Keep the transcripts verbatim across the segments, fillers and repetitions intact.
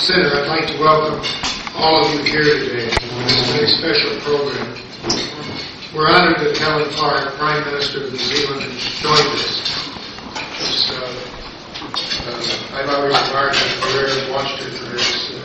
Center, I'd like to welcome all of you here today. It's a very special program. We're honored that Helen Clark, Prime Minister of New Zealand, joined us. It's, uh, uh, I've always admired her career and watched her career. So,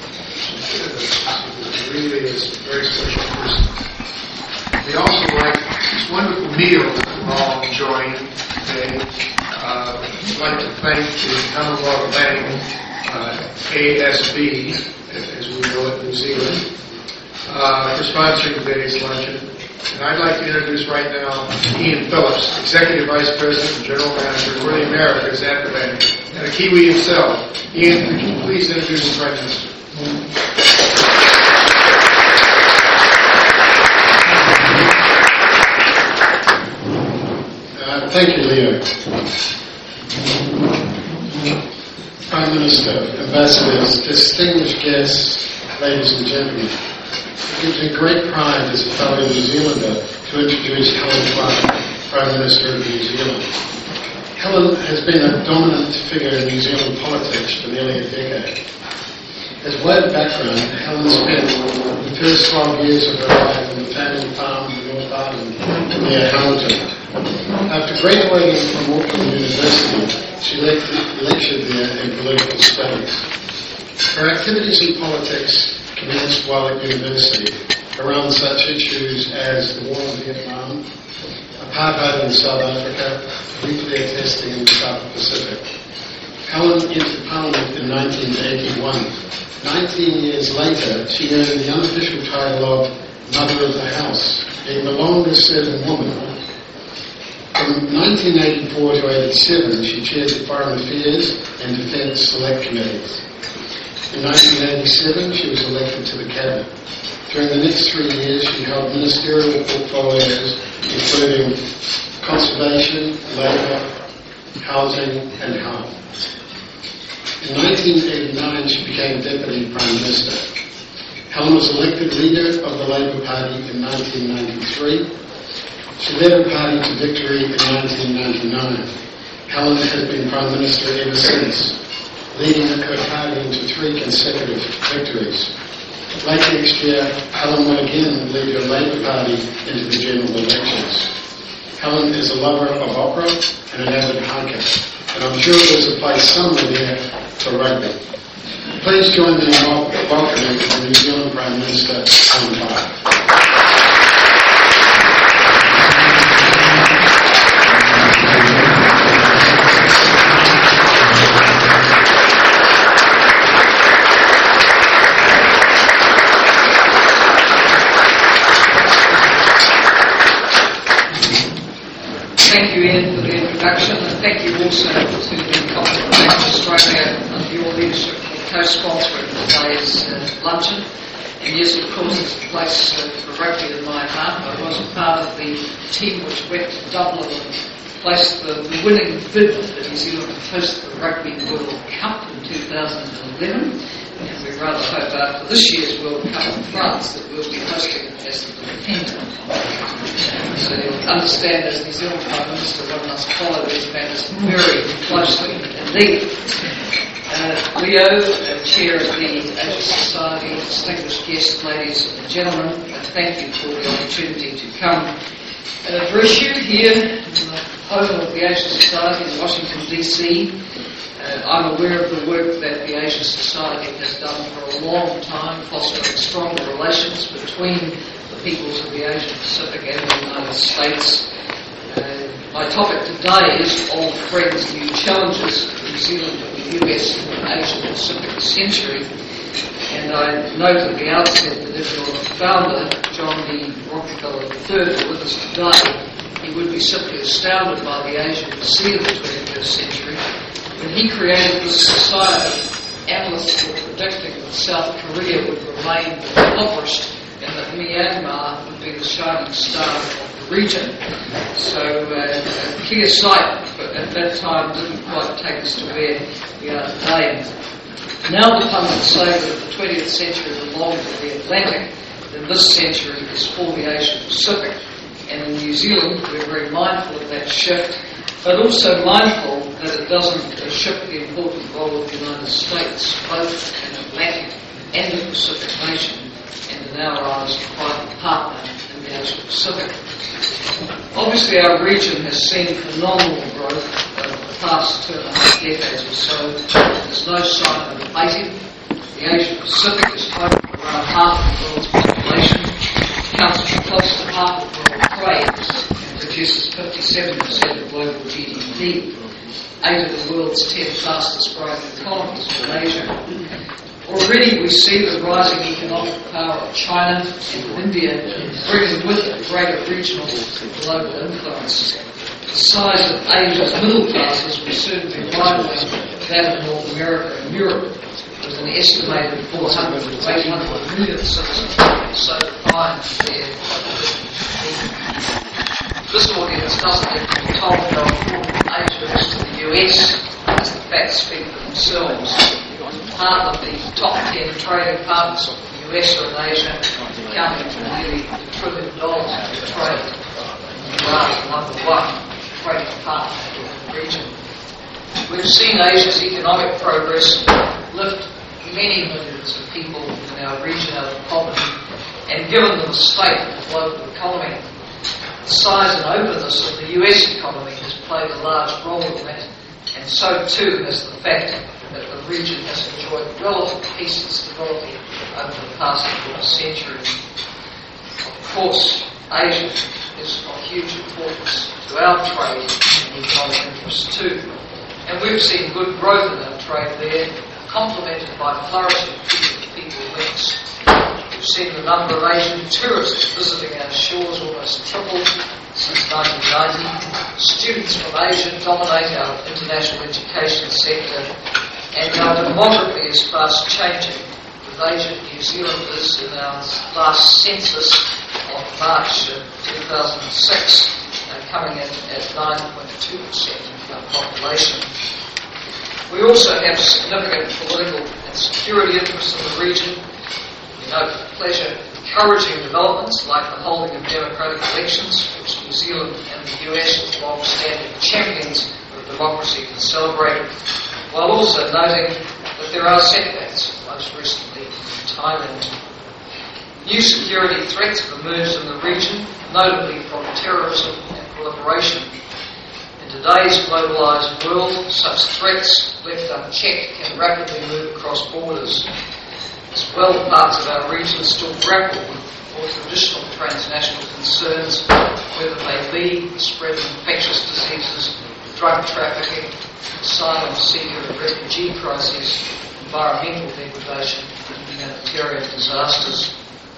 she really is a very special person. We also like this wonderful meal that we're all enjoying today. Uh, I'd like to thank the Commonwealth Bank, uh, A S B, as we know it in New Zealand, uh, for sponsoring today's luncheon. And I'd like to introduce right now Ian Phillips, Executive Vice President and General Manager for the Americas at the bank, and a Kiwi himself. Ian, could you please introduce the Prime Minister? Uh, thank you, Leo. Prime Minister, Ambassadors, distinguished guests, ladies and gentlemen, it gives me great pride as a fellow New Zealander to introduce Helen Clark, Prime Minister of New Zealand. Helen has been a dominant figure in New Zealand politics for nearly a decade. As wide background, Helen spent the first twelve years of her life on the family farm in North Island near Hamilton. After graduating from Auckland University, she lectured there in political studies. Her activities in politics commenced while at university around such issues as the war in Vietnam, apartheid in South Africa, nuclear testing in the South Pacific. Helen entered Parliament in nineteen eighty-one. Nineteen years later, she earned the unofficial title of Mother of the House, being the longest serving woman. From nineteen eighty-four to eighty-seven, she chaired the Foreign Affairs and Defence Select Committees. In nineteen eighty-seven, she was elected to the Cabinet. During the next three years, she held ministerial portfolios including conservation, labour, housing and health. In nineteen eighty-nine, she became Deputy Prime Minister. Helen was elected leader of the Labour Party in nineteen ninety-three. She led her party to victory in nineteen ninety-nine. Helen has been Prime Minister ever since, leading her party into three consecutive victories. Late next year, Helen will again lead her Labour Party into the general elections. Helen is a lover of opera and an avid hiker, and I'm sure there's a place somewhere there for rugby. Please join me in welcoming the New Zealand Prime Minister, Helen Clark. Thank you, Ian, for the introduction, and thank you also to the Commonwealth Bank of Australia under your leadership for co-sponsoring today's uh, luncheon. And yes, of course, it's a place uh, for rugby in my heart. I was a part of the team which went to Dublin and placed the, the winning bid for New Zealand to host the Rugby World Cup in two thousand eleven. And we rather hope after this year's World Cup in France that we'll be hosting it as the defendant. So you'll understand as New Zealand Prime Minister one must follow these matters very closely indeed. Uh, Leo, uh, Chair of the Asia Society, distinguished guests, ladies and gentlemen, uh, thank you for the opportunity to come and address you here in the home of the Asia Society in Washington, D C. Uh, I'm aware of the work that the Asia Society has done for a long time, fostering stronger relations between the peoples of the Asia Pacific and the United States. Uh, my topic today is Old Friends, New Challenges, New Zealand and the U S in the Asia Pacific Century. And I note at the outset that if your founder, John D. Rockefeller the third, were with us today, he would be simply astounded by the Asia we see in the twenty-first century. When he created this society, analysts were predicting that South Korea would remain impoverished and that Myanmar would be the shining star of the region. So uh, a clear sight, but at that time didn't quite take us to where we are today. Now the pundits say that if the twentieth century belonged to the Atlantic, then this century is for the Asia Pacific. And in New Zealand, we're very mindful of that shift, but also mindful that it doesn't shift the important role of the United States, both an Atlantic and a Pacific nation, and in our eyes, a private partner in the Asia Pacific. Obviously, our region has seen phenomenal growth over the past two and a half decades or so. There's no sign of abating. The Asia Pacific is home to around half of the world's population, accounts for close to half of world trade, and produces fifty-seven percent of global G D P. Eight of the world's ten fastest growing economies are in Asia. Already we see the rising economic power of China and India bringing with it greater regional and global influence. The size of Asia's middle classes will soon be rivaling that of North America and Europe, with an estimated four hundred to eight hundred million citizens so defined there. This audience doesn't have to be told how important Asia is to the U S, as the facts speak for themselves. Half of the top ten trading partners of the U S are in Asia, accounting for nearly a trillion dollars of trade. Iran is the number one trading partner in the region. We've seen Asia's economic progress lift many millions of people in our region out of poverty and given them a state of the global economy. The size and openness of the U S economy has played a large role in that, and so too has the fact that the region has enjoyed relative peace and stability over the past quarter century. Of course, Asia is of huge importance to our trade and economic interests too, and we've seen good growth in our trade there, complemented by flourishing people-to-people links. We've seen the number of Asian tourists visiting our shores almost triple since nineteen ninety. Students from Asia dominate our international education sector, and our demography is fast changing, with Asian New Zealanders in our last census of March two thousand six uh, coming in at nine point two percent of our population. We also have significant political and security interests in the region. We note with pleasure encouraging developments like the holding of democratic elections, which New Zealand and the U S as long-standing champions of democracy can celebrate, while also noting that there are setbacks, most recently in Thailand. New security threats have emerged in the region, notably from terrorism and proliferation. In today's globalised world, such threats, left unchecked, can rapidly move across borders. As well, parts of our region still grapple with more traditional transnational concerns, whether they be the spread of infectious diseases, drug trafficking, asylum seeker and refugee crises, environmental degradation, and humanitarian disasters.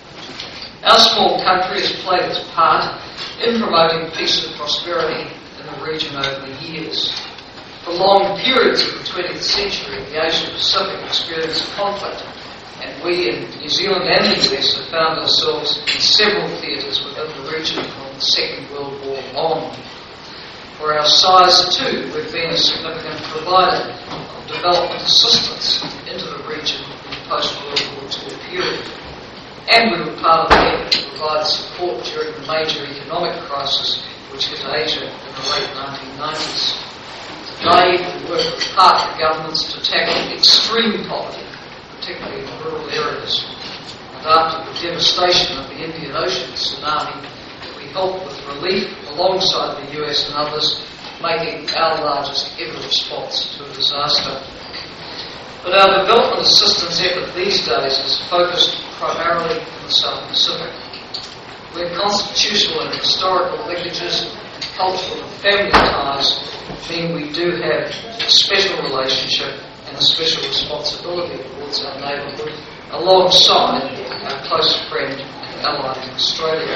Our small country has played its part in promoting peace and prosperity in the region over the years. For long periods of the twentieth century, the Asia Pacific experienced conflict, and we in New Zealand and the U S have found ourselves in several theatres within the region from the Second World War on. For our size too, we've been a significant provider of development assistance into the region in the post-World War Two period. And we were part of the effort to provide support during the major economic crisis which hit Asia in the late nineteen nineties. Today, we work with partner governments to tackle extreme poverty, particularly in rural areas. And after the devastation of the Indian Ocean tsunami, we help with relief alongside the U S and others, making our largest ever response to a disaster. But our development assistance effort these days is focused primarily in the South Pacific, where constitutional and historical linkages and cultural and family ties mean we do have a special relationship and a special responsibility towards our neighbourhood, alongside our close friend and ally in Australia.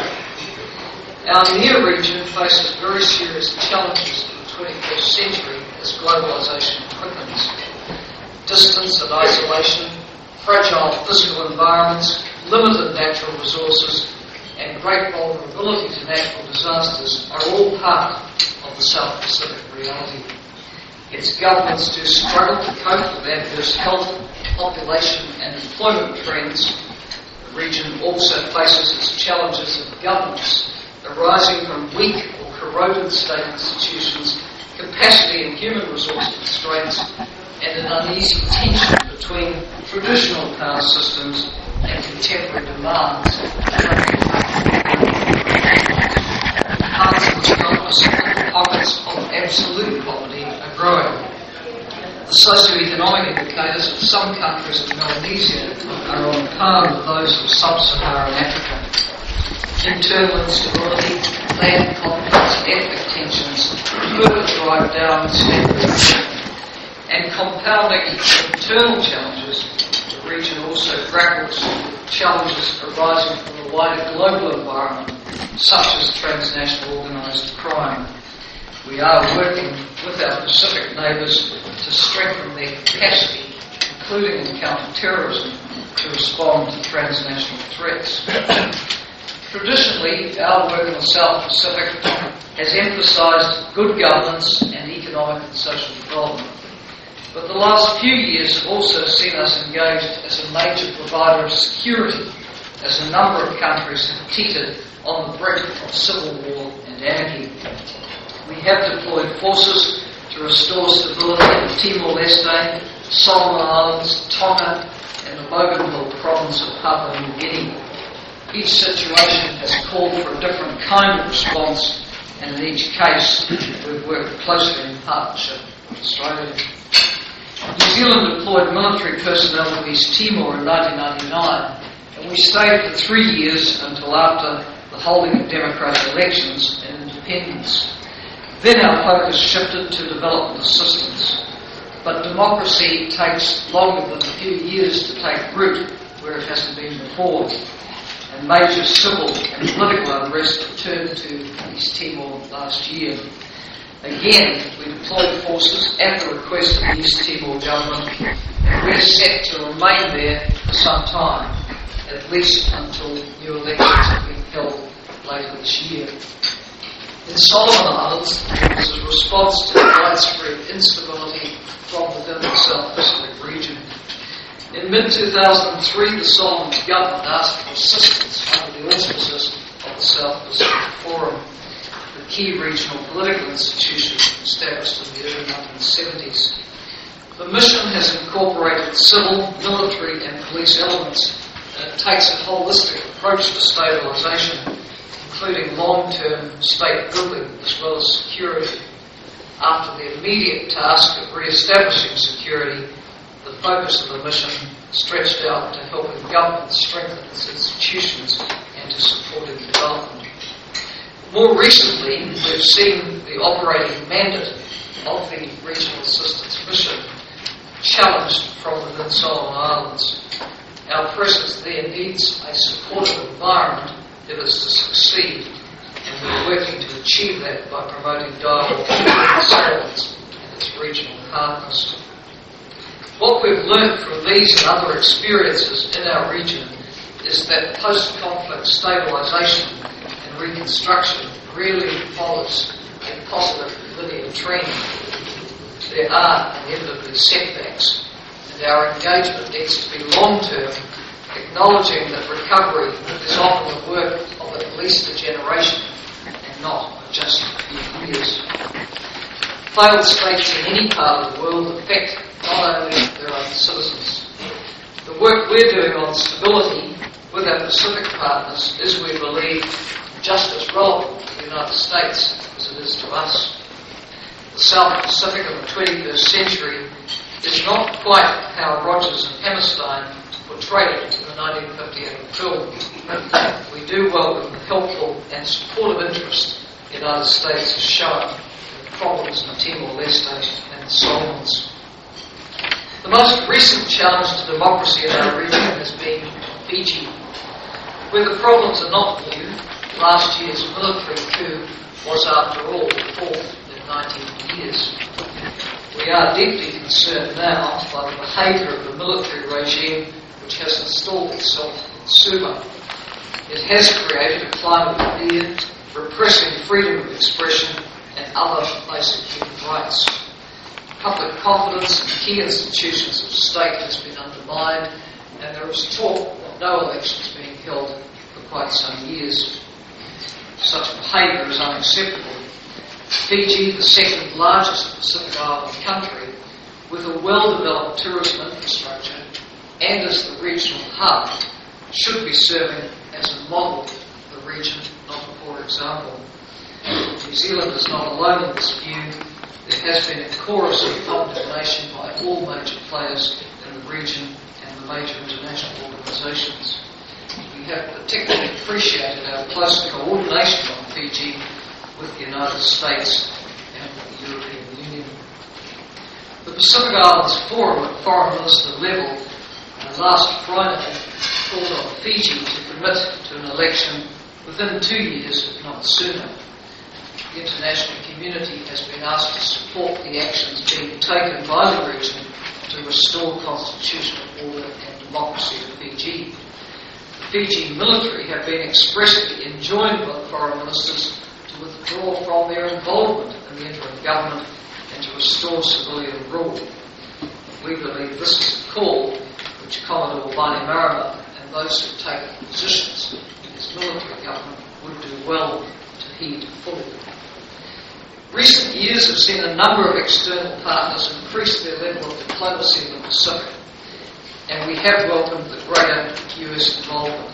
Our near region faces very serious challenges in the twenty-first century as globalisation quickens. Distance and isolation, fragile physical environments, limited natural resources, and great vulnerability to natural disasters are all part of the South Pacific reality. Its governments do struggle to cope with adverse health, population and employment trends. The region also faces its challenges of governance arising from weak or corroded state institutions capacity and human resource constraints, and an uneasy tension between traditional power systems and contemporary demands. Parts of the developers and pockets of absolute poverty are growing. The socio-economic indicators of some countries of Melanesia are on par with those of sub-Saharan Africa. Internal instability, land conflicts and ethnic tensions further drive down standard of living. And compounding internal challenges, the region also grapples with challenges arising from the wider global environment, such as transnational organised crime. We are working with our Pacific neighbours to strengthen their capacity, including in counter-terrorism, to respond to transnational threats. Traditionally, our work in the South Pacific has emphasised good governance and economic and social development. But the last few years have also seen us engaged as a major provider of security, as a number of countries have teetered on the brink of civil war and anarchy. We have deployed forces to restore stability in Timor-Leste, Solomon Islands, Tonga, and the Bougainville province of Papua New Guinea. Each situation has called for a different kind of response, and in each case, we've worked closely in partnership with Australia. New Zealand deployed military personnel to East Timor in nineteen ninety-nine, and we stayed for three years until after the holding of democratic elections and independence. Then our focus shifted to development assistance. But democracy takes longer than a few years to take root where it hasn't been before, and major civil and political unrest returned to East Timor last year. Again, we deployed forces at the request of the East Timor government, and we're set to remain there for some time, at least until new elections have been held later this year. In Solomon Islands, it was a response to widespread instability from within the South Pacific region. In mid two thousand three, the Solomon government asked for assistance under the auspices of the South Pacific Forum, the key regional political institution established in the early nineteen seventies. The mission has incorporated civil, military and police elements, and it takes a holistic approach to stabilisation, including long-term state building as well as security. After the immediate task of re-establishing security, the focus of the mission stretched out to helping government strengthen its institutions and to supporting development. More recently, we've seen the operating mandate of the Regional Assistance Mission challenged from within Solomon Islands. Our presence there needs a supportive environment if it's to succeed, and we're working to achieve that by promoting dialogue with Solomons and its regional partners. What we've learned from these and other experiences in our region is that post-conflict stabilisation and reconstruction really follows a positive linear trend. There are inevitably setbacks, and our engagement needs to be long-term, acknowledging that recovery is often the work of at least a generation and not just a few years. Failed states in any part of the world affect not only their own citizens. The work we're doing on stability with our Pacific partners is, we believe, just as relevant to the United States as it is to us. The South Pacific of the twenty-first century is not quite how Rogers and Hammerstein portrayed it in the nineteen fifty-eight film. We do welcome the helpful and supportive interest the United States has shown in the problems in Timor-Leste and the Solomons. The most recent challenge to democracy in our region has been Fiji. Where the problems are not new, last year's military coup was, after all, the fourth in nineteen years. We are deeply concerned now by the behaviour of the military regime which has installed itself in Suva. It has created a climate of fear, repressing freedom of expression and other basic human rights. Public confidence in key institutions of state has been undermined, and there is talk of no elections being held for quite some years. Such behaviour is unacceptable. Fiji, the second largest Pacific Island country, with a well-developed tourism infrastructure and as the regional hub, should be serving as a model for the region, not a poor example. New Zealand is not alone in this view. There has been a chorus of condemnation by all major players in the region and the major international organisations. We have particularly appreciated our close coordination on Fiji with the United States and the European Union. The Pacific Islands Forum at foreign minister level uh, last Friday called on Fiji to commit to an election within two years, if not sooner. The international community has been asked to support the actions being taken by the region to restore constitutional order and democracy to Fiji. The Fiji military have been expressly enjoined by the foreign ministers to withdraw from their involvement in the interim government and to restore civilian rule. We believe this is a call which Commodore Bainimarama and those who take positions in his military government would do well to heed fully. Recent years have seen a number of external partners increase their level of diplomacy in the Pacific, and we have welcomed the greater U S involvement.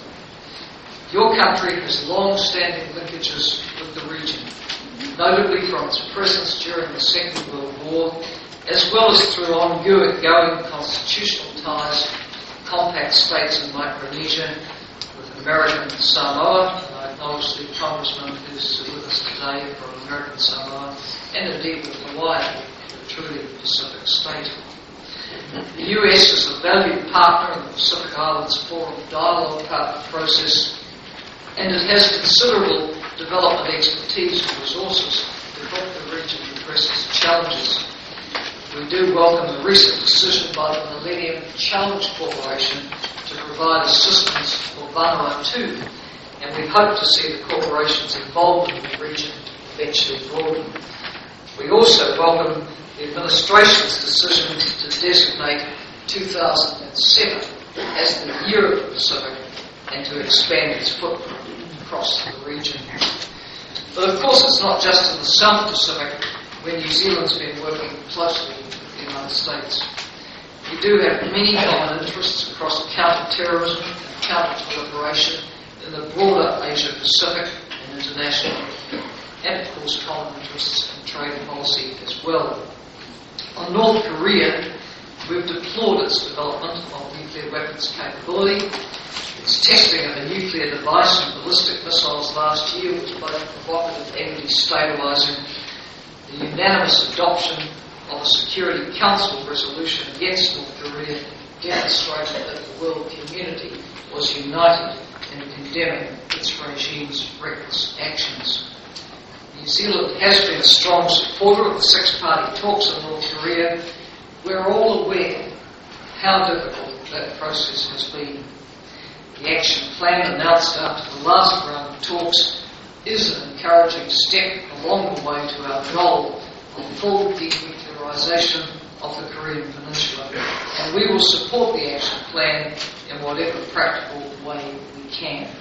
Your country has long-standing linkages with the region, notably from its presence during the Second World War, as well as through ongoing constitutional ties with compact states in Micronesia, with American Samoa. I acknowledge the Congressman who's with us today from American Samoa, and indeed with Hawaii, a truly Pacific state. The U S is a valued partner in the Pacific Islands Forum dialogue partner process, and it has considerable development expertise and resources to help the region address its challenges. We do welcome the recent decision by the Millennium Challenge Corporation to provide assistance for Vanuatu, and we hope to see the corporation's involvement in the region eventually broaden. We also welcome the administration's decision to designate two thousand seven as the year of the Pacific and to expand its footprint across the region. But of course it's not just in the South Pacific where New Zealand's been working closely with the United States. We do have many common interests across counter-terrorism and counter-proliferation in the broader Asia-Pacific and international, and of course common interests in trade policy as well. On North Korea, we've deplored its development of nuclear weapons capability. Its testing of a nuclear device and ballistic missiles last year was both provocative and destabilising. The unanimous adoption of a Security Council resolution against North Korea demonstrated that the world community was united in condemning its regime's reckless actions. New Zealand has been a strong supporter of the six-party talks in North Korea. We're all aware how difficult that process has been. The action plan announced after the last round of talks is an encouraging step along the way to our goal of full denuclearisation of the Korean Peninsula, and we will support the action plan in whatever practical way we can.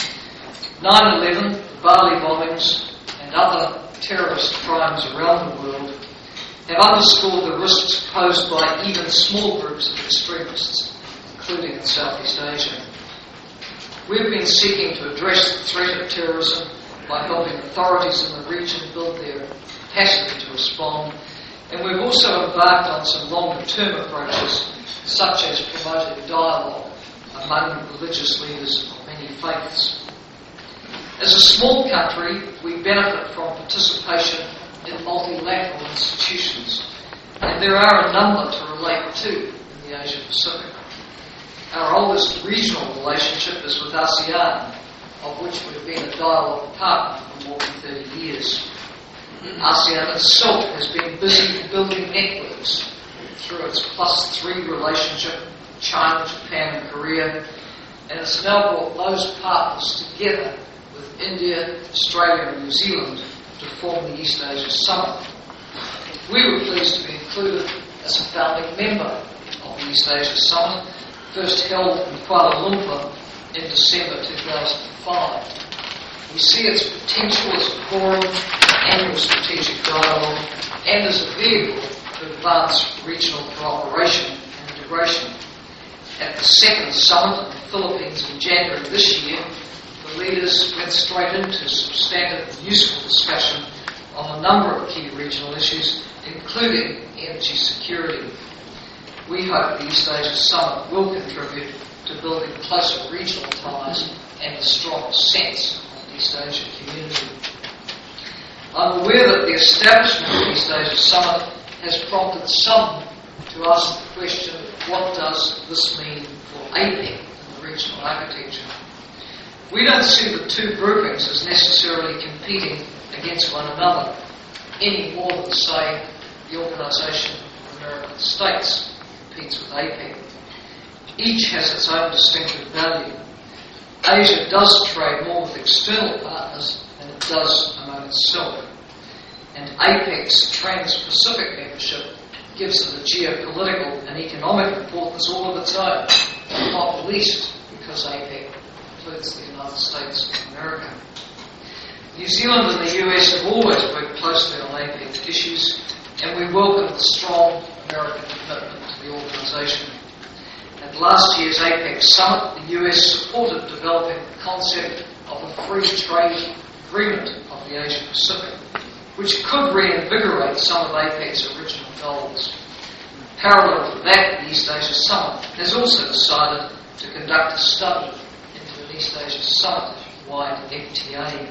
nine eleven, the Bali bombings, and other terrorist crimes around the world have underscored the risks posed by even small groups of extremists, including in Southeast Asia. We've been seeking to address the threat of terrorism by helping authorities in the region build their capacity to respond, and we've also embarked on some longer-term approaches, such as promoting dialogue among religious leaders of many faiths. As a small country, we benefit from participation in multilateral institutions, and there are a number to relate to in the Asia Pacific. Our oldest regional relationship is with ASEAN, of which we've been a dialogue partner for more than thirty years. ASEAN itself has been busy building networks through its plus three relationship with China, Japan and Korea, and it's now brought those partners together with India, Australia and New Zealand to form the East Asia Summit. We were pleased to be included as a founding member of the East Asia Summit, first held in Kuala Lumpur in December two thousand five. We see its potential as a forum for annual strategic dialogue and as a vehicle to advance regional cooperation and integration. At the second summit in the Philippines in January this year, the leaders went straight into substantive and useful discussion on a number of key regional issues, including energy security. We hope the East Asia Summit will contribute to building closer regional ties and a stronger sense of the East Asia community. I'm aware that the establishment of the East Asia Summit has prompted some to ask the question, what does this mean for APEC in the regional architecture? We don't see the two groupings as necessarily competing against one another, any more than, say, the Organisation of American States competes with APEC. Each has its own distinctive value. Asia does trade more with external partners than it does among itself. And APEC's Trans-Pacific membership gives it a geopolitical and economic importance all of its own, not least because APEC includes the United States of America. New Zealand and the U S have always worked closely on APEC issues, and we welcome the strong American commitment to the organisation. At last year's APEC summit, the U S supported developing the concept of a free trade agreement of the Asia Pacific, which could reinvigorate some of APEC's original goals. Parallel to that, the East Asia Summit has also decided to conduct a study into an East Asia Summit-wide F T A.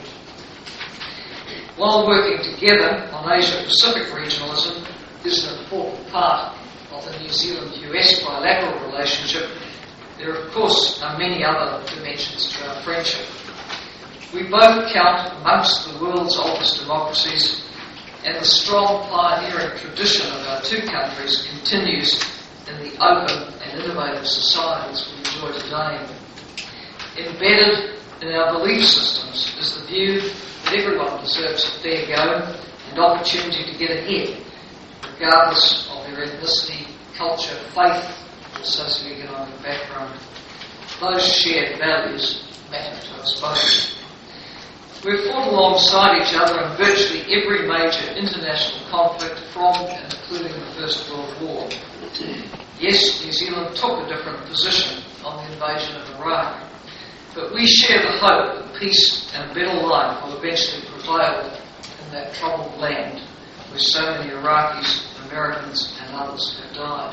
While working together on Asia-Pacific regionalism is an important part of the New Zealand-U S bilateral relationship, there of course are many other dimensions to our friendship. We both count amongst the world's oldest democracies, and the strong pioneering tradition of our two countries continues in the open and innovative societies we enjoy today. Embedded in our belief systems is the view that everyone deserves a fair go and opportunity to get ahead, regardless of their ethnicity, culture, faith, or socioeconomic background. Those shared values matter to us both. We've fought alongside each other in virtually every major international conflict from and including the First World War. Yes, New Zealand took a different position on the invasion of Iraq, but we share the hope that peace and a better life will eventually prevail in that troubled land where so many Iraqis, Americans and others have died.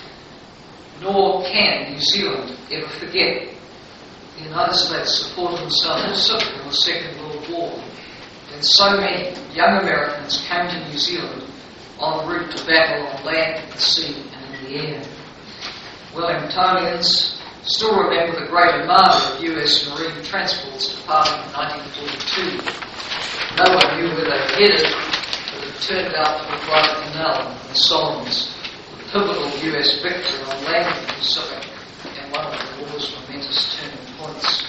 Nor can New Zealand ever forget the United States supported the South Pacific in the Second World War, when so many young Americans came to New Zealand en route to battle on land, at sea and in the air. Wellingtonians still remember the Great Armada of U S Marine transports departing in nineteen forty-two. No one knew where they headed, but it turned out to be Guadalcanal and the Solomons, the pivotal U S victory on land in the Pacific and one of the war's momentous turning points.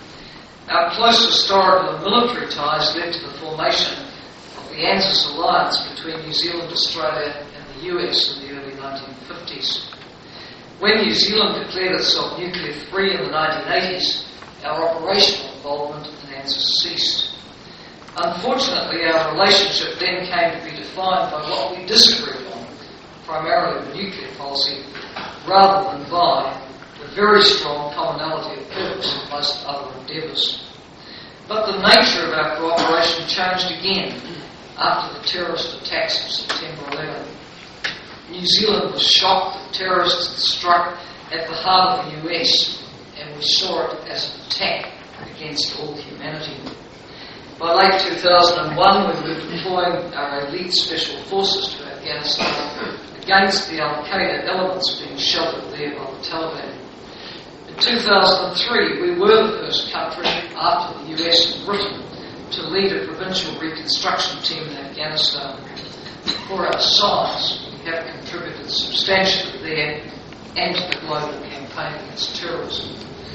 Our close historical and military ties led to the formation of the ANZUS alliance between New Zealand, Australia and the U S in the early nineteen fifties. When New Zealand declared itself nuclear free in the nineteen eighties, our operational involvement in ANZUS ceased. Unfortunately, our relationship then came to be defined by what we disagreed on, primarily the nuclear policy, rather than by the very strong commonality of purpose in most other endeavours. But the nature of our cooperation changed again after the terrorist attacks of September eleventh. New Zealand was shocked that terrorists had struck at the heart of the U S, and we saw it as an attack against all humanity. By late two thousand one, we were deploying our elite special forces to Afghanistan against the Al-Qaeda elements being sheltered there by the Taliban. In two thousand three, we were the first country, after the U S and Britain, to lead a provincial reconstruction team in Afghanistan. For our size, we have contributed substantially there and to the global campaign against terrorism.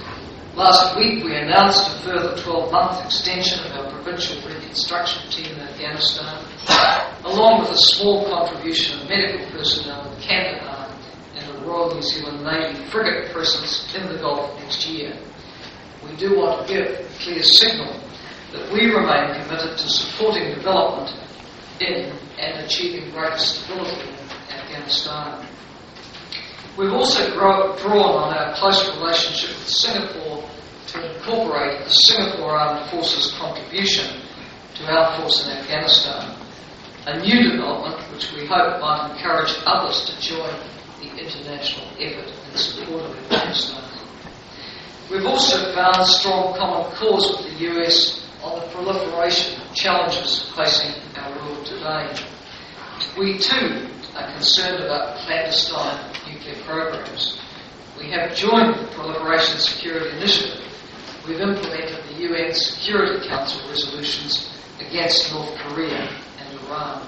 Last week, we announced a further twelve-month extension of our provincial reconstruction team in Afghanistan, along with a small contribution of medical personnel in Kandahar and a Royal New Zealand Navy frigate presence in the Gulf next year. We do want to give a clear signal that we remain committed to supporting development in and achieving greater stability in Afghanistan. We've also grow, drawn on our close relationship with Singapore to incorporate the Singapore Armed Forces contribution to our force in Afghanistan, a new development which we hope might encourage others to join the international effort in support of Afghanistan. We've also found strong common cause with the U S on the proliferation of challenges facing our world today. We too are concerned about clandestine nuclear programs. We have joined the Proliferation Security Initiative. We've implemented the U N Security Council resolutions against North Korea and Iran.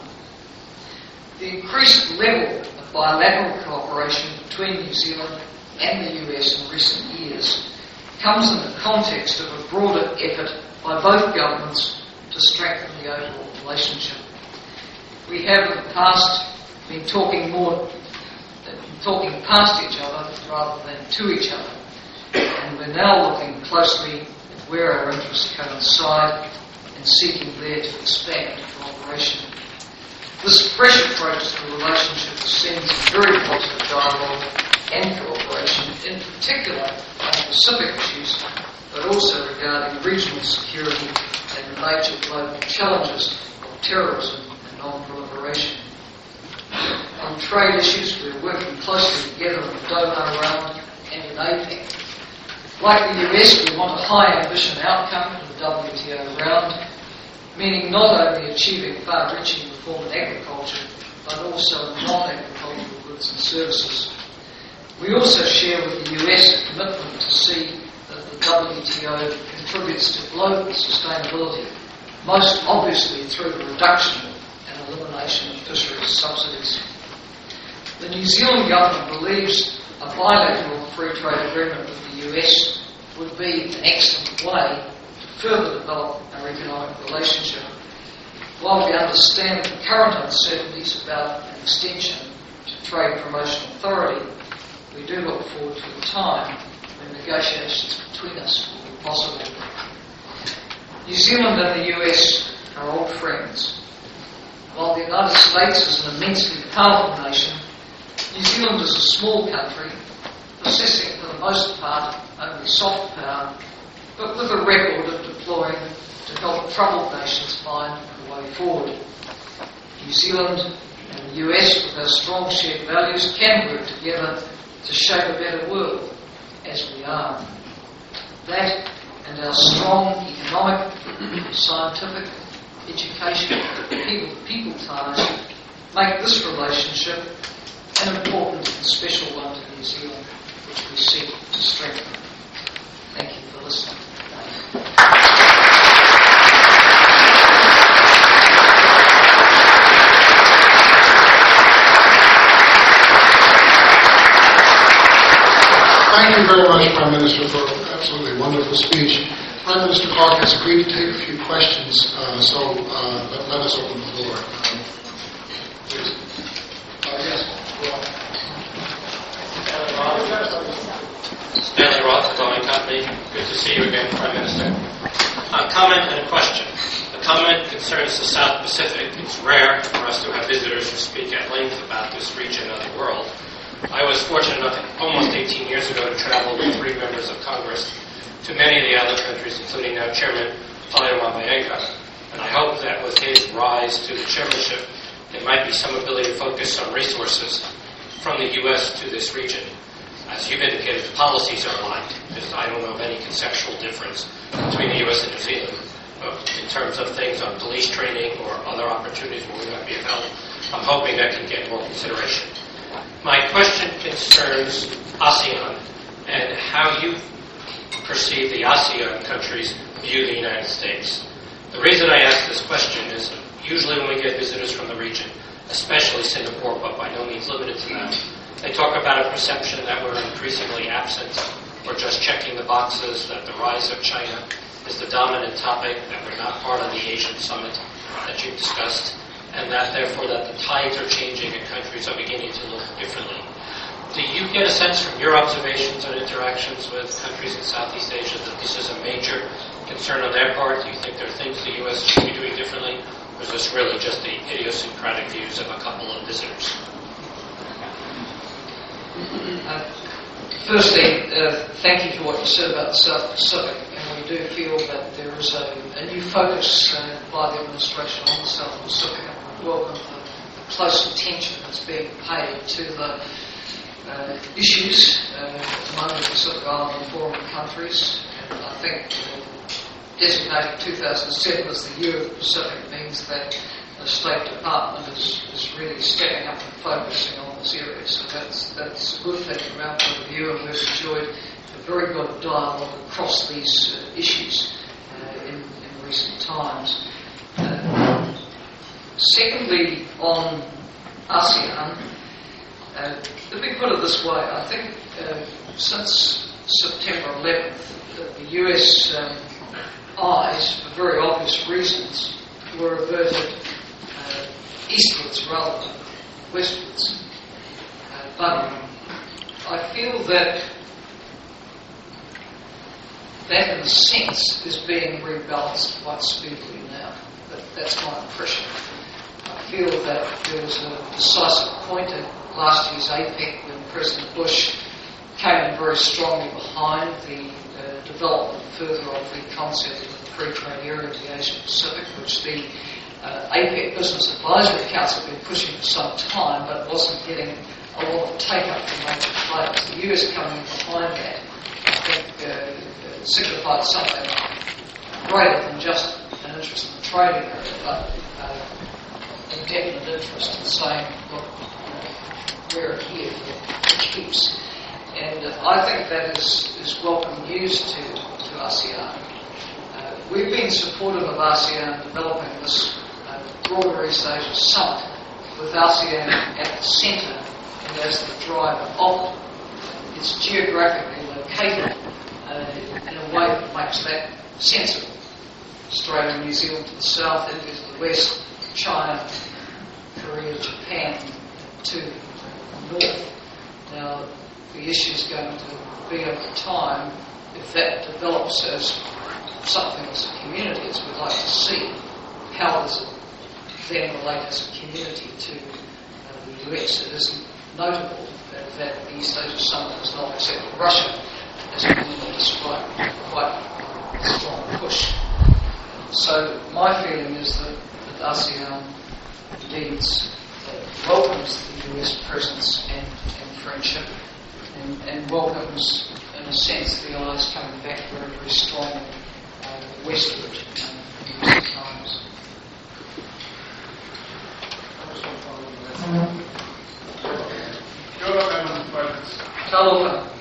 The increased level of bilateral cooperation between New Zealand and the U S in recent years comes in the context of a broader effort by both governments to strengthen the overall relationship. We have in the past been talking more, talking past each other rather than to each other, and we're now looking closely at where our interests coincide and seeking there to expand cooperation. This fresh approach to the relationship has seen some very positive dialogue and cooperation, in particular on Pacific issues, but also regarding regional security and the major global challenges of terrorism and non-proliferation. On trade issues, we're working closely together in the Doha Round and in APEC. Like the U S, we want a high ambition outcome in the W T O round, meaning not only achieving far-reaching reform in agriculture, but also in non-agricultural goods and services. We also share with the U S a commitment to see that the W T O contributes to global sustainability, most obviously through the reduction and elimination of fisheries subsidies. The New Zealand government believes a bilateral free trade agreement with the U S would be an excellent way to further develop our economic relationship. While we understand the current uncertainties about an extension to Trade Promotion Authority, we do look forward to a time when negotiations between us will be possible. New Zealand and the U S are old friends. While the United States is an immensely powerful nation, New Zealand is a small country, possessing for the most part only soft power, but with a record of deploying to help troubled nations find a way forward. New Zealand and the U S, with our strong shared values, can work together to shape a better world, as we are. That and our strong economic, scientific, education, people-to-people ties make this relationship an important and special one to New Zealand, which we seek to strengthen. Thank you for listening. Thank you very much, Prime Minister, for an absolutely wonderful speech. Prime Minister Clark has agreed to take a few questions, uh, so uh, let, let us open the floor. Um, please. Uh, yes. Stanley Roth, Boeing Company. Good to see you again, Prime Minister. A comment and a question. The comment concerns the South Pacific. It's rare for us to have visitors who speak at length about this region of the world. I was fortunate enough almost eighteen years ago to travel with three members of Congress to many of the other countries, including now Chairman Fabio Wambaenga. And I hope that with his rise to the chairmanship, there might be some ability to focus on resources from the U S to this region. As you've indicated, the policies are aligned. Because I don't know of any conceptual difference between the U S and New Zealand but in terms of things on police training or other opportunities where we might be of help. I'm hoping that can get more consideration. My question concerns ASEAN and how you perceive the ASEAN countries view the United States. The reason I ask this question is usually when we get visitors from the region, especially Singapore, but by no means limited to that, they talk about a perception that we're increasingly absent or just checking the boxes, that the rise of China is the dominant topic, that we're not part of the Asian summit that you've discussed, and that therefore that the tides are changing and countries are beginning to look differently. do you get a sense from your observations and interactions with countries in Southeast Asia that this is a major concern on their part? Do you think there are things the U S should be doing differently? Or is this really just the idiosyncratic views of a couple of visitors? Uh, firstly, uh, thank you for what you said about the South Pacific, and we do feel that there is a, a new focus uh, by the administration on the South Pacific, and we welcome the, the close attention that's being paid to the uh, issues uh, among the Pacific Island Forum countries. And I think uh, designating two thousand seven as the year of the Pacific means that the State Department is, is really stepping up and focusing on this area. So that's that's a good thing from our point of view, and we've enjoyed a very good dialogue across these uh, issues uh, in, in recent times. Uh, secondly, on ASEAN, uh, let me put it this way. I think uh, since September eleventh, the, the U S um, eyes, for very obvious reasons, were averted uh, eastwards rather than westwards. Uh, but I feel that that, in a sense, is being rebalanced quite speedily now. But that's my impression. I feel that there was a decisive point at last year's APEC when President Bush came in very strongly behind the uh, development further of the concept of the free trade area of the Asia Pacific, which the uh, APEC Business Advisory Council had been pushing for some time, but wasn't getting a lot of take-up from major players. The U S coming behind that, I think, uh, signified something greater than just an interest in the trading area, but uh, a definite interest in saying, look, we're here for keeps. And uh, I think that is, is welcome news to, to ASEAN. Uh, we've been supportive of ASEAN developing this uh, broader East Asia summit with ASEAN at the centre and as the driver of it. It's geographically located uh, in a way that makes that sensible. Australia and New Zealand to the south, India to the west, China, Korea, Japan to the north. Now, the issue is going to be over time, if that develops as something as a community as we'd like to see, how does it then relate as a community to uh, the U S? It is notable that, that the East Asia Summit has not accepted Russia as a despite quite a strong push. So my feeling is that, that ASEAN needs, uh, welcomes the U S presence and, and friendship, and, and welcomes, in a sense, the eyes coming back very, very strongly uh, westward um, in recent times. Talofa.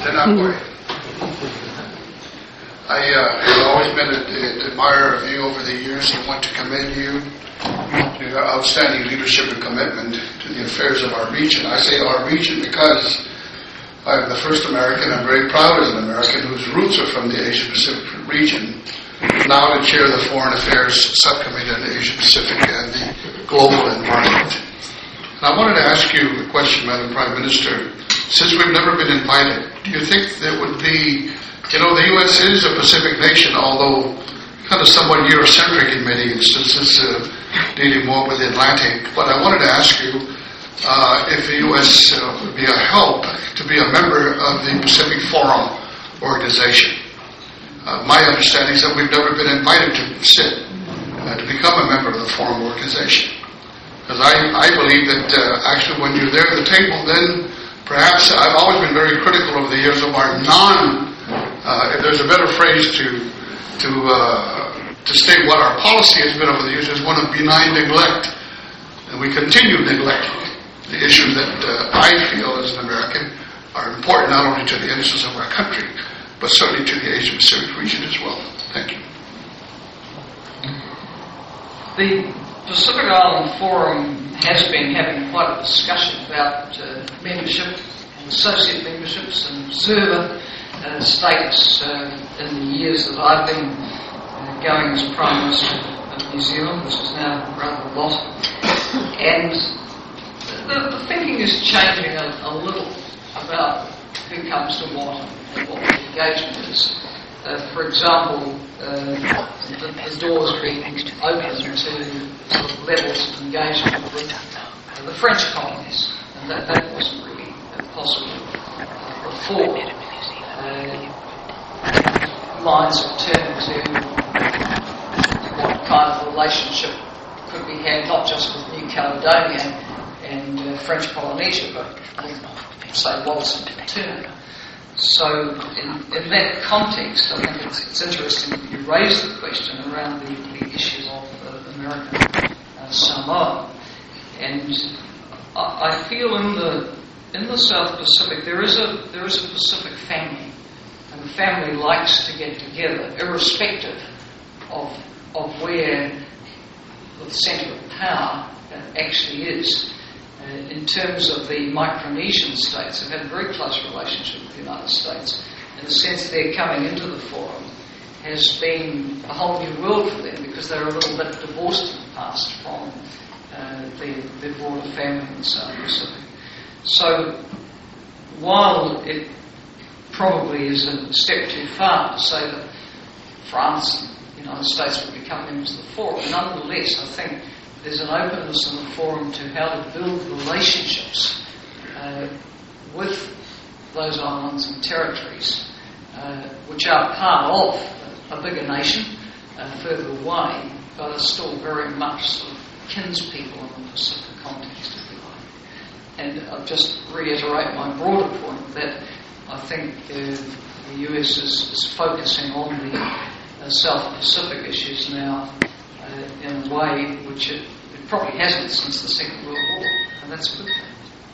I uh, have always been an admirer of you over the years and want to commend you for your outstanding leadership and commitment to the affairs of our region. I say our region because I'm the first American, I'm very proud as an American, whose roots are from the Asia-Pacific region, now to chair the Foreign Affairs Subcommittee on the Asia-Pacific and the global environment. And I wanted to ask you a question, Madam Prime Minister. Since we've never been invited, do you think there would be, you know, the U S is a Pacific nation, although kind of somewhat Eurocentric in many instances, uh, dealing more with the Atlantic. But I wanted to ask you uh, if the U S uh, would be a help to be a member of the Pacific Forum organization. Uh, my understanding is that we've never been invited to sit, uh, to become a member of the Forum organization. Because I, I believe that uh, actually when you're there at the table, then perhaps I've always been very critical over the years of our non, uh, if there's a better phrase to to uh, to state what our policy has been over the years, is one of benign neglect. And we continue neglecting the issues that uh, I feel as an American are important not only to the interests of our country, but certainly to the Asia-Pacific region as well. Thank you. The Pacific Island Forum has been having quite a discussion about uh, membership and associate memberships and observer uh, status uh, in the years that I've been uh, going as Prime Minister of New Zealand, which is now rather a lot. And the, the thinking is changing a, a little. about who comes to what and what the engagement is. Uh, for example, uh, the, the doors being open to sort of levels of engagement with uh, the French colonies, and that, that wasn't really possible uh, before. Uh, lines of turn to what kind of relationship could be had, not just with New Caledonia and uh, French Polynesia, but with, say, Wallis and Turner. So in, in that context, I think it's, it's interesting that you raised the question around the, the issue of uh, American uh, Samoa. And I, I feel in the in the South Pacific there is a there is a Pacific family, and the family likes to get together, irrespective of of where the centre of power uh, actually is. Uh, in terms of the Micronesian states, have had a very close relationship with the United States. In the sense they're coming into the forum has been a whole new world for them, because they're a little bit divorced in the past from uh, their, their broader family in the South Pacific. So while it probably is a step too far to say that France and the United States will be coming into the forum, nonetheless I think there's an openness in the forum to how to build relationships uh, with those islands and territories, uh, which are part of a bigger nation uh, further away, but are still very much sort of kinspeople in the Pacific context, if you like. And I'll just reiterate my broader point that I think uh, the U S is, is focusing on the uh, South Pacific issues now Uh, in a way which it, it probably hasn't since the Second World War, and that's a good thing.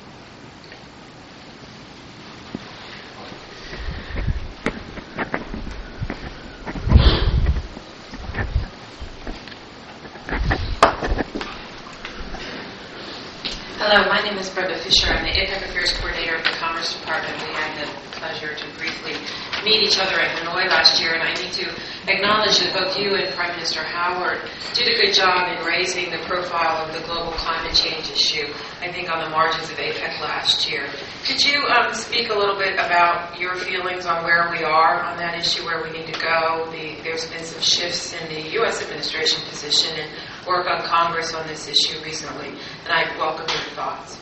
Hello, my name is Brenda Fisher. I'm the APEC Affairs Coordinator at the Commerce Department. We had the pleasure to briefly meet each other in Hanoi last year, and I need to acknowledge that both you and Prime Minister Howard did a good job in raising the profile of the global climate change issue, I think on the margins of APEC last year. Could you um, speak a little bit about your feelings on where we are on that issue, where we need to go? The, there's been some shifts in the U S administration position and work on Congress on this issue recently, and I welcome your thoughts.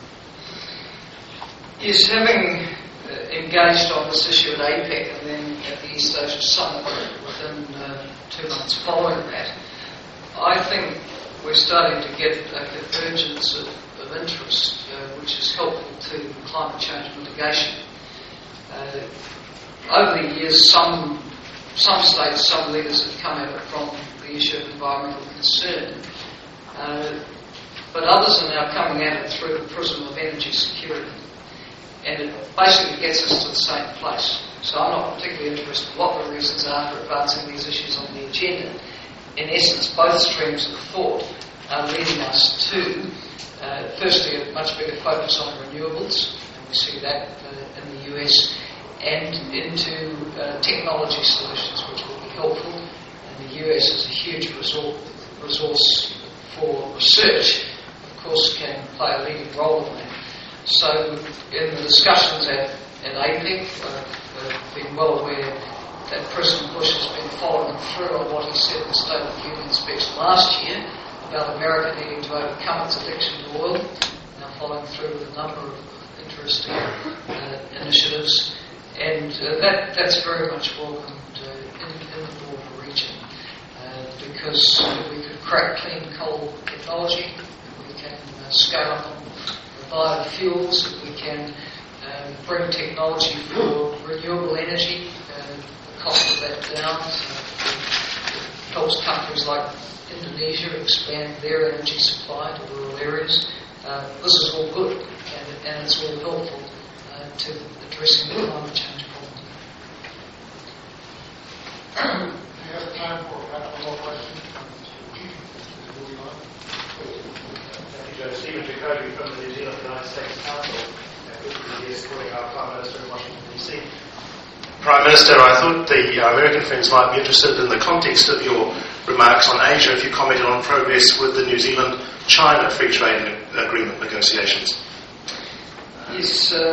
Yes, having uh, engaged on this issue at APEC and then at the East Asia Summit within uh, two months following that, I think we're starting to get a convergence of, of interest uh, which is helpful to climate change mitigation. Uh, over the years, some some states, some leaders have come at it from the issue of environmental concern, uh, but others are now coming at it through the prism of energy security. And it basically gets us to the same place. So I'm not particularly interested in what the reasons are for advancing these issues on the agenda. In essence, both streams of thought are leading us to, uh, firstly, a much bigger focus on renewables, and we see that uh, in the U S, and into uh, technology solutions, which will be helpful. And the U S is a huge resource, resource for research, of course, can play a leading role in that. So in the discussions at, at APEC, uh, I've been well aware that President Bush has been following through on what he said in the State of the Union speech last year about America needing to overcome its addiction to oil, now following through with a number of interesting uh, initiatives. And uh, that that's very much welcomed uh, in, in the broader region, uh, because uh, we could crack clean coal technology, we can uh, scale up on biofuels, we can uh, bring technology for renewable energy, uh, the cost of that down, uh, it helps countries like Indonesia expand their energy supply to rural areas. Uh, this is all good, and, and it's all helpful uh, to addressing the climate change problem. We have time for a couple more questions. Moving on. Thank you, Stephen Jacoby from the New Zealand United States Council, good to be here supporting our Prime Minister in Washington, D C. Prime Minister, I thought the uh, American friends might be interested in the context of your remarks on Asia if you commented on progress with the New Zealand-China free trade agreement negotiations. Yes, uh,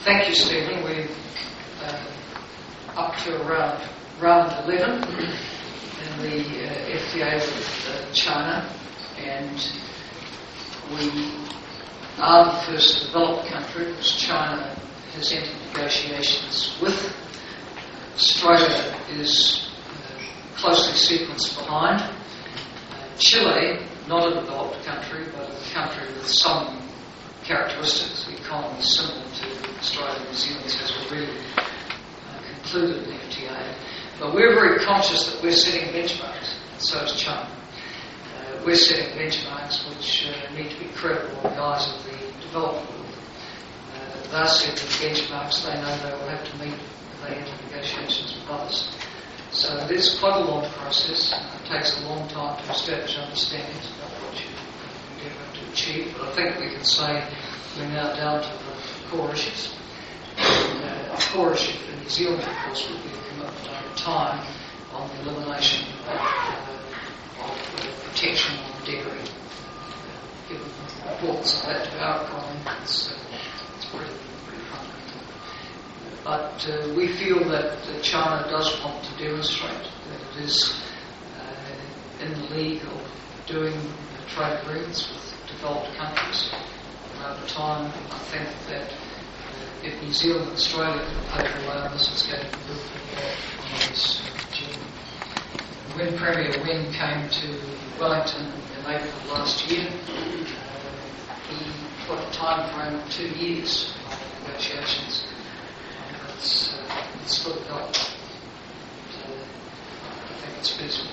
thank you, Stephen. We're uh, up to around round eleven in the uh, F T A with uh, China, and we are the first developed country because China has entered negotiations with. Australia is uh, closely sequenced behind. Uh, Chile, not a developed country, but a country with some characteristics. The economy is similar to Australia and New Zealand, has already uh, concluded an F T A. But we're very conscious that we're setting benchmarks, and so is China. Uh, we're setting benchmarks which uh, need to be credible in the eyes of the developed world. Uh, they're setting benchmarks they know they will have to meet if they enter negotiations with others. So it is quite a long process. It takes a long time to establish understandings about what you endeavour to achieve. But I think we can say we're now down to the core issues. And, uh, a core issue for New Zealand, of course, would be a commitment over time on the elimination of, uh, of uh, protection on dairy. Uh, given the importance of that to our economy, it's, uh, it's pretty, pretty fundamental. But uh, we feel that uh, China does want to demonstrate that it is uh, in the league of doing uh, trade agreements with developed countries. And over time, I think that uh, if New Zealand and Australia can pay for our this, it's going to be good for on this journey. When Premier Wen came to Wellington in April last year, uh, he put a time frame of two years of negotiations. It's, uh, it's good help. So, I think it's feasible.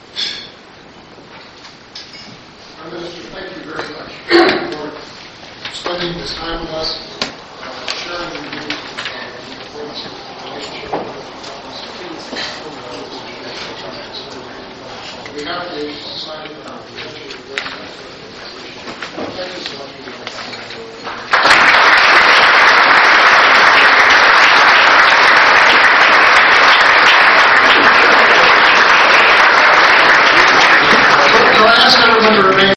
Prime Minister, thank you very much for spending this time with us, uh, sharing with you uh, the importance of the relationship with we have the society that our future is very much. Thank you so much for your time.